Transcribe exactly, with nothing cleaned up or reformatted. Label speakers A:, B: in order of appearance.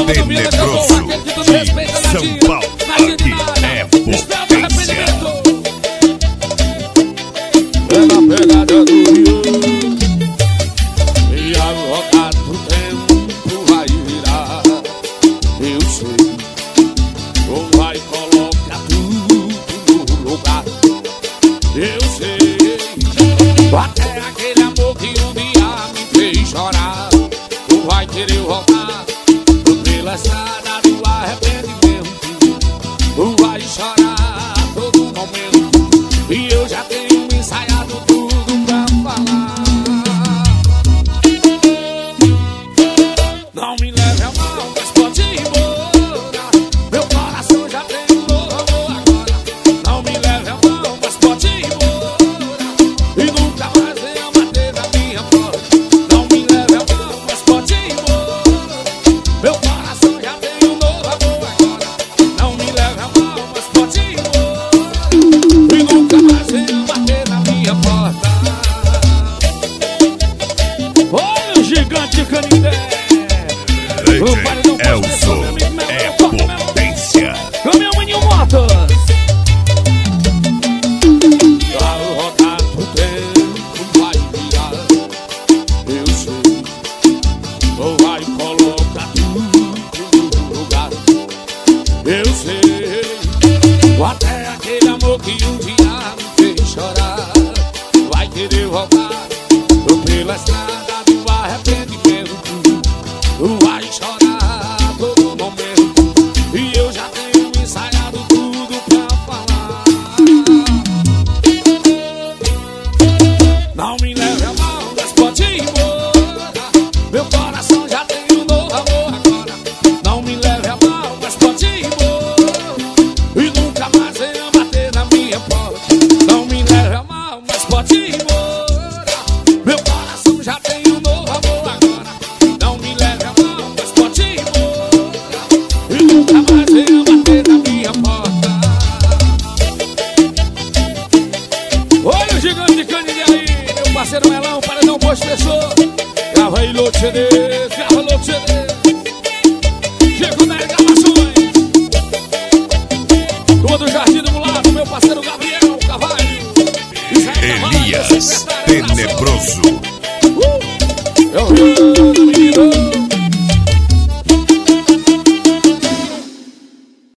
A: Tenebroso de São Paulo. Aqui é potência.
B: Pela pegada do rio e a roda do tempo vai virar. Eu sei, ou vai colocar tudo no lugar. Eu sei, até aquele amor que um dia me fez chorar, ou vai querer voltar pela estrada do arrependimento, ou vai chorar a todo momento. E eu já tenho ensaiado tudo pra falar. Não me leve a mal, mas pode ir embora. Meu coração já tem um novo amor agora. Não me leve a mal, mas pode ir embora. E nunca mais venha bater na minha porta. Não me leve a mal, mas pode ir embora. Meu coração já tem um novo amor agora. Não me leve a mal, mas pode ir embora. E nunca mais venha bater na minha porta. Olha o gigante Canindé.
A: D J Elson é potência.
B: Caminhão Maninho Motos. A roda do tempo vai virar. Eu sei, ou vai colocar tudo no lugar. Eu sei, até aquele amor que um dia me fez chorar, vai querer voltar pela estrada do arrependimento. Vai chorar